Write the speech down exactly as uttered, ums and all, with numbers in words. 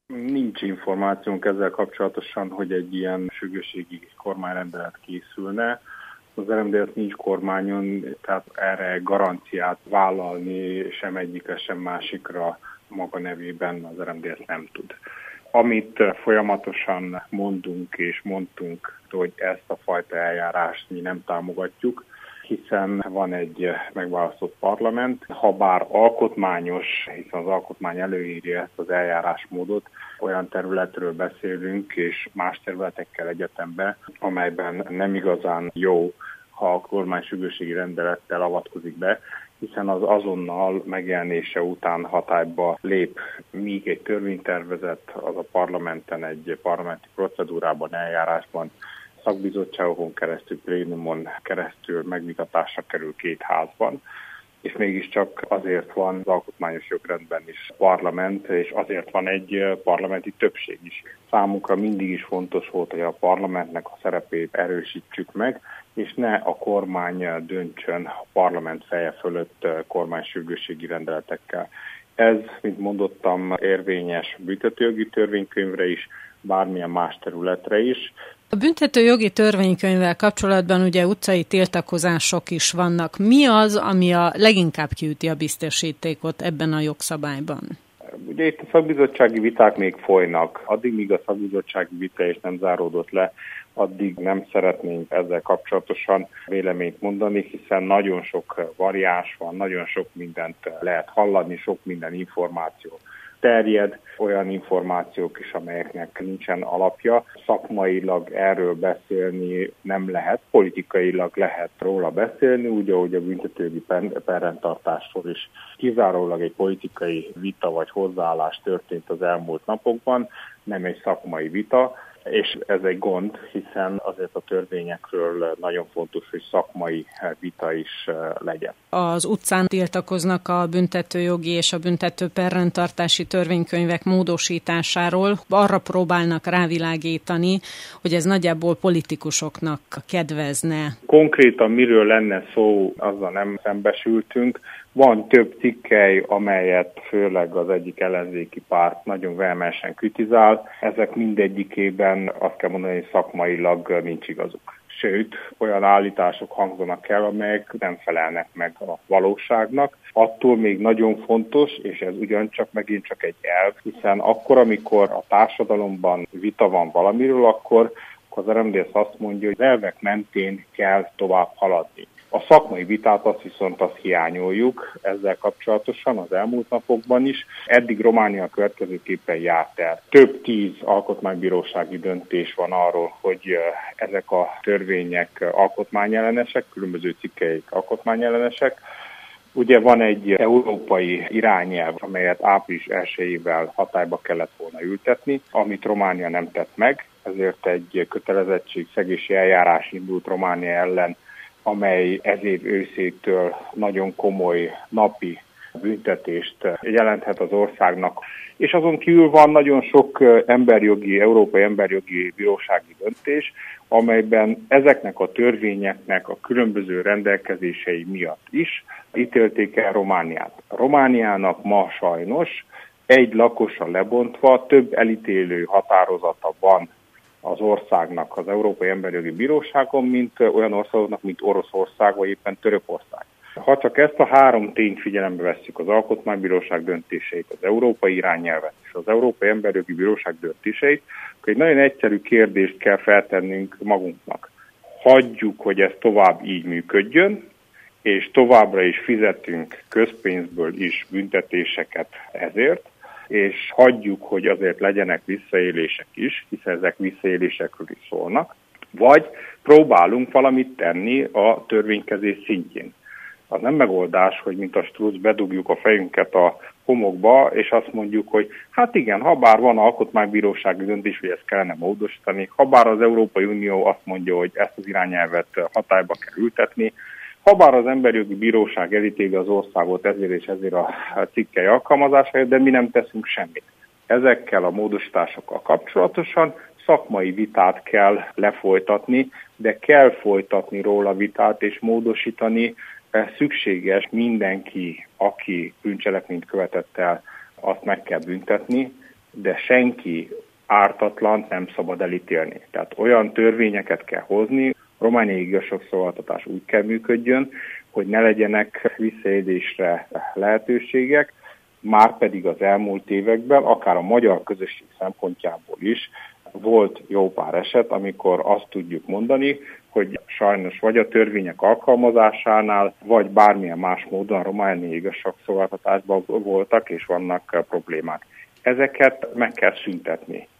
Nincs információnk ezzel kapcsolatosan, hogy egy ilyen sürgősségi kormányrendelet készülne. Az er em dé es nincs kormányon, tehát erre garanciát vállalni sem egyikre, sem másikra maga nevében az er em dé es nem tud. Amit folyamatosan mondunk és mondtunk, hogy ezt a fajta eljárást mi nem támogatjuk, hiszen van egy megválasztott parlament, ha bár alkotmányos, hiszen az alkotmány előírja ezt az eljárásmódot, olyan területről beszélünk, és más területekkel egyetemben, amelyben nem igazán jó, ha a kormány sürgősségi rendelettel avatkozik be, hiszen az azonnal megjelenése után hatályba lép, míg egy törvénytervezet az a parlamenten egy parlamenti procedúrában, eljárásban, szakbizottságokon keresztül, plénumon keresztül megvitatásra kerül két házban, és mégiscsak azért van az alkotmányos jogrendben is parlament, és azért van egy parlamenti többség is. Számunkra mindig is fontos volt, hogy a parlamentnek a szerepét erősítsük meg, és ne a kormány döntsön a parlament feje fölött kormánysürgősségi rendeletekkel. Ez, mint mondottam, érvényes büntetőjogi törvénykönyvre is, bármilyen más területre is. A büntetőjogi törvénykönyvvel kapcsolatban ugye utcai tiltakozások is vannak. Mi az, ami a leginkább kiüti a biztosítékot ebben a jogszabályban? Ugye itt a szakbizottsági viták még folynak. Addig, míg a szakbizottsági vita is nem záródott le, addig nem szeretnénk ezzel kapcsolatosan véleményt mondani, hiszen nagyon sok variáns van, nagyon sok mindent lehet hallani, sok minden információ terjed, olyan információk is, amelyeknek nincsen alapja. Szakmailag erről beszélni nem lehet, politikailag lehet róla beszélni, úgy, ahogy a büntetőjogi perrendtartásról is kizárólag egy politikai vita vagy hozzáállás történt az elmúlt napokban, nem egy szakmai vita, és ez egy gond, hiszen azért a törvényekről nagyon fontos, hogy szakmai vita is legyen. Az utcán tiltakoznak a büntetőjogi és a büntető perrendtartási törvénykönyvek módosításáról. Arra próbálnak rávilágítani, hogy ez nagyjából politikusoknak kedvezne. Konkrétan miről lenne szó, azzal nem szembesültünk. Van több cikkely, amelyet főleg az egyik ellenzéki párt nagyon vehemensen kritizál. Ezek mindegyikében azt kell mondani, hogy szakmailag nincs igazuk. Sőt, olyan állítások hangzanak el, amelyek nem felelnek meg a valóságnak. Attól még nagyon fontos, és ez ugyancsak megint csak egy elv, hiszen akkor, amikor a társadalomban vita van valamiről, akkor az er em dé es azt mondja, hogy az elvek mentén kell tovább haladni. A szakmai vitát azt viszont azt hiányoljuk ezzel kapcsolatosan az elmúlt napokban is. Eddig Románia következőképpen járt el. Több tíz alkotmánybírósági döntés van arról, hogy ezek a törvények alkotmányellenesek, különböző cikkeik alkotmányellenesek. Ugye van egy európai irányelv, amelyet április elsejével hatályba kellett volna ültetni, amit Románia nem tett meg, ezért egy kötelezettségszegési eljárás indult Románia ellen, amely ez év őszétől nagyon komoly napi büntetést jelenthet az országnak. És azon kívül van nagyon sok emberjogi, európai emberjogi bírósági döntés, amelyben ezeknek a törvényeknek a különböző rendelkezései miatt is ítélték el Romániát. Romániának ma sajnos egy lakosa lebontva több elítélő határozata van az országnak az Európai Emberjogi Bíróságon, mint olyan országoknak, mint Oroszország, vagy éppen Törökország. Ha csak ezt a három tényt figyelembe vesszük, az Alkotmánybíróság döntéseit, az Európai irányelvet és az Európai Emberjogi Bíróság döntéseit, akkor egy nagyon egyszerű kérdést kell feltennünk magunknak. Hagyjuk, hogy ez tovább így működjön, és továbbra is fizetünk közpénzből is büntetéseket ezért, és hagyjuk, hogy azért legyenek visszaélések is, hiszen ezek visszaélésekről is szólnak, vagy próbálunk valamit tenni a törvénykezés szintjén. Az nem megoldás, hogy mint a struc bedugjuk a fejünket a homokba, és azt mondjuk, hogy hát igen, ha bár van alkotmánybírósági döntés, hogy ezt kellene módosítani, ha bár az Európai Unió azt mondja, hogy ezt az irányelvet hatályba kell ültetni, habár az Emberjogi Bíróság elítéli az országot ezért és ezért a cikkely alkalmazásáért, de mi nem teszünk semmit. Ezekkel a módosításokkal kapcsolatosan szakmai vitát kell lefolytatni, de kell folytatni róla vitát és módosítani. Szükséges mindenki, aki bűncselekményt követett el, azt meg kell büntetni, de senki ártatlant nem szabad elítélni. Tehát olyan törvényeket kell hozni, a romániai igazságszolgáltatás úgy kell működjön, hogy ne legyenek visszaélésre lehetőségek, márpedig az elmúlt években, akár a magyar közösség szempontjából is volt jó pár eset, amikor azt tudjuk mondani, hogy sajnos vagy a törvények alkalmazásánál, vagy bármilyen más módon a romániai igazságszolgáltatásban voltak és vannak problémák. Ezeket meg kell szüntetni.